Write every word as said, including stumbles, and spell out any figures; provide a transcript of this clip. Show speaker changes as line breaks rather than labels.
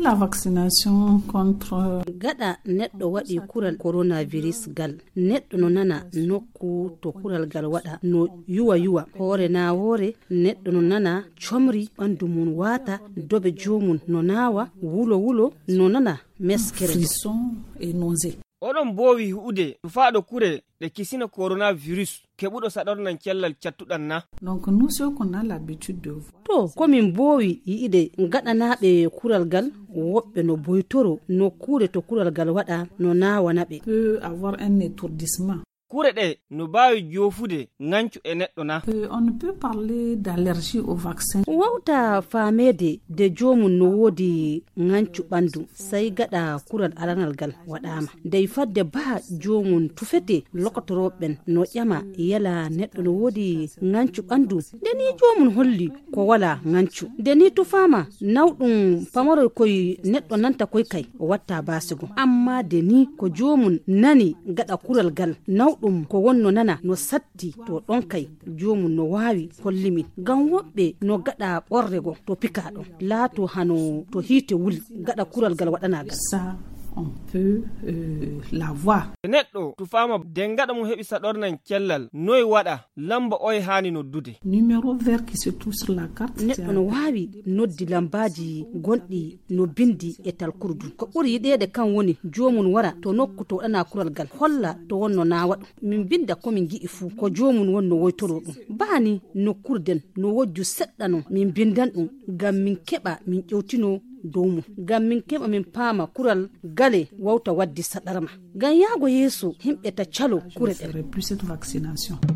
la vaccination contre
gada neddo wadi kural coronavirus gal neddo no nana nokku to kural gal wada no yuwa yuwa hore na hore neddo no nana chomri bandu mun wata dobe jomun no nawa wulo wulo no nana meskere
frisson et nausée.
Odon bowi huude faado kure de kisina coronavirus kebudo sadornan kellal cattudan na.
Donc nous ce qu'on a l'habitude de voir.
To komin bowi yiide ngada nabe kural gal wobbe no boytoro no kure to kural gal wada no nawa nabe
Peut avoir un étourdissement.
Kure de no bawi jofude ngancu e neddo na.
Euh, on ne peut parler d'allergie au vaccin.
wauta famede de jomun no wodi ngancu bandu sai gada kural alangal gal wadama dai fadde ba jomun tufete lokotoroben no yama yala neddo no wodi ngancu bandu deni jomun holli ko wala ngancu deni tufama nawdum pamaro koy neddo nanta koy kai watta basigo amma deni ko jomun nani gada kural gal nawdum ko wonno nana no satti to don kai jomun no wawi hollimi gam wobbe no gada borrego to pikado laato hano to hite wuli gada kural gal wadana gal
Ça, on peut euh, la voir.
Neddo tufama dengada mu hebi sadornan kellal noy wada lamba oy hani no dude.
Numéro vert qui se trouve sur la carte.
neddo no wawi noddi lambaji gondi no bindi e tal kurdu ko buri yidede kan woni jomun wara to nokku to dana kural gal holla to wonno na wadu min binda ko min gi fu ko jomun wonno woytoro dum bani no kurden no wojju seddano min bindan dum gam min keba min ƴewtino domu gam min keba min paama kural gale wawta waddi sadarma gam yaago yeso himbe ta calo kure
Je ferai plus cette vaccination.